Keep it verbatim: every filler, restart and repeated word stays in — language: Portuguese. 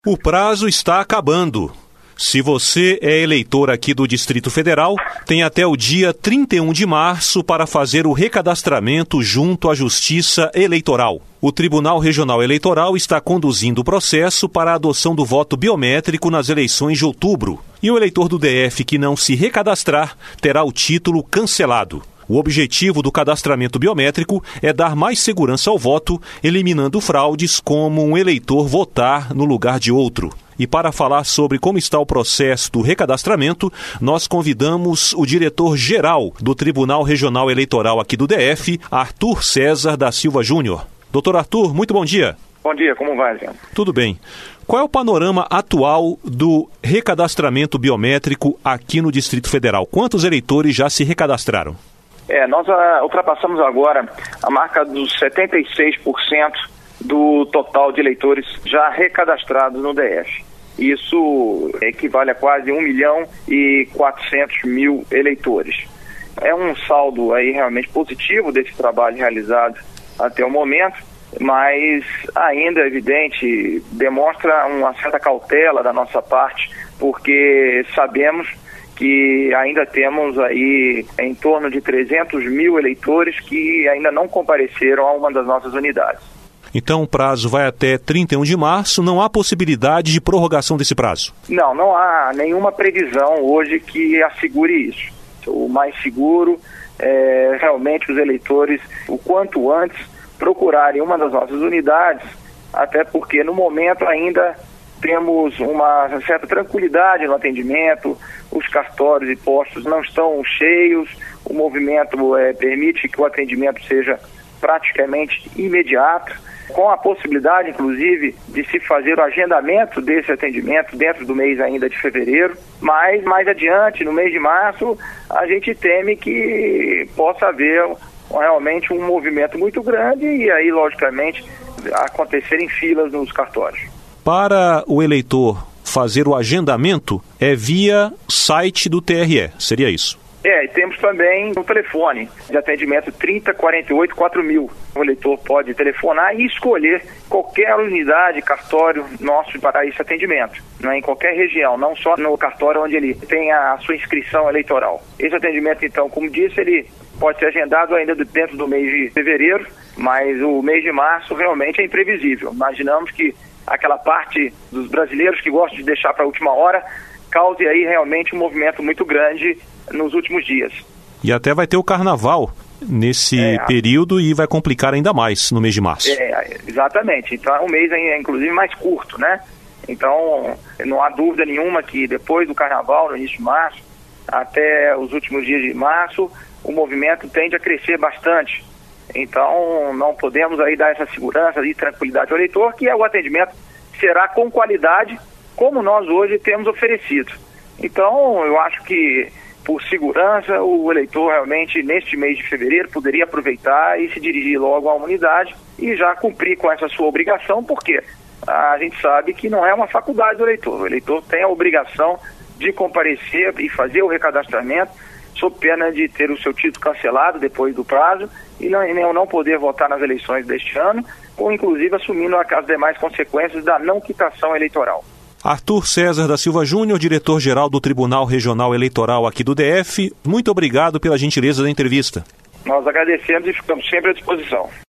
O prazo está acabando. Se você é eleitor aqui do Distrito Federal, tem até o dia trinta e um de março para fazer o recadastramento junto à Justiça Eleitoral. O Tribunal Regional Eleitoral está conduzindo o processo para a adoção do voto biométrico nas eleições de outubro. E o eleitor do D F que não se recadastrar terá o título cancelado. O objetivo do cadastramento biométrico é dar mais segurança ao voto, eliminando fraudes como um eleitor votar no lugar de outro. E para falar sobre como está o processo do recadastramento, nós convidamos o diretor-geral do Tribunal Regional Eleitoral aqui do D F, Arthur César da Silva Júnior. Doutor Arthur, muito bom dia. Bom dia, como vai, Zé? Tudo bem. Qual é o panorama atual do recadastramento biométrico aqui no Distrito Federal? Quantos eleitores já se recadastraram? É, nós a, ultrapassamos agora a marca dos setenta e seis por cento do total de eleitores já recadastrados no D F. Isso equivale a quase um milhão e quatrocentos mil eleitores. É um saldo aí realmente positivo desse trabalho realizado até o momento, mas ainda é evidente, demonstra uma certa cautela da nossa parte, porque sabemos que ainda temos aí em torno de trezentos mil eleitores que ainda não compareceram a uma das nossas unidades. Então o prazo vai até trinta e um de março, não há possibilidade de prorrogação desse prazo? Não, não há nenhuma previsão hoje que assegure isso. O mais seguro é realmente os eleitores, o quanto antes, procurarem uma das nossas unidades, até porque no momento ainda temos uma certa tranquilidade no atendimento, os cartórios e postos não estão cheios, o movimento é, permite que o atendimento seja praticamente imediato, com a possibilidade, inclusive, de se fazer o agendamento desse atendimento dentro do mês ainda de fevereiro, mas mais adiante, no mês de março, a gente teme que possa haver realmente um movimento muito grande e aí, logicamente, acontecerem filas nos cartórios. Para o eleitor fazer o agendamento, é via site do T R E, seria isso? É, e temos também o telefone de atendimento trinta, quarenta e oito, quatro mil. O eleitor pode telefonar e escolher qualquer unidade, cartório nosso para esse atendimento, né, em qualquer região, não só no cartório onde ele tem a sua inscrição eleitoral. Esse atendimento, então, como disse, ele pode ser agendado ainda dentro do mês de fevereiro, mas o mês de março realmente é imprevisível. Imaginamos que aquela parte dos brasileiros que gostam de deixar para a última hora cause aí realmente um movimento muito grande nos últimos dias. E até vai ter o carnaval nesse é, período e vai complicar ainda mais no mês de março. É, exatamente. Então é um mês, é, inclusive, mais curto, né? Então não há dúvida nenhuma que depois do carnaval, no início de março, até os últimos dias de março, o movimento tende a crescer bastante. Então não podemos aí dar essa segurança e tranquilidade ao eleitor, que é o atendimento será com qualidade, como nós hoje temos oferecido. Então eu acho que por segurança, o eleitor realmente, neste mês de fevereiro, poderia aproveitar e se dirigir logo à unidade e já cumprir com essa sua obrigação, porque a gente sabe que não é uma faculdade do eleitor. O eleitor tem a obrigação de comparecer e fazer o recadastramento, sob pena de ter o seu título cancelado depois do prazo e não, não poder votar nas eleições deste ano, ou inclusive assumindo as demais consequências da não quitação eleitoral. Arthur César da Silva Júnior, diretor-geral do Tribunal Regional Eleitoral aqui do D F, muito obrigado pela gentileza da entrevista. Nós agradecemos e ficamos sempre à disposição.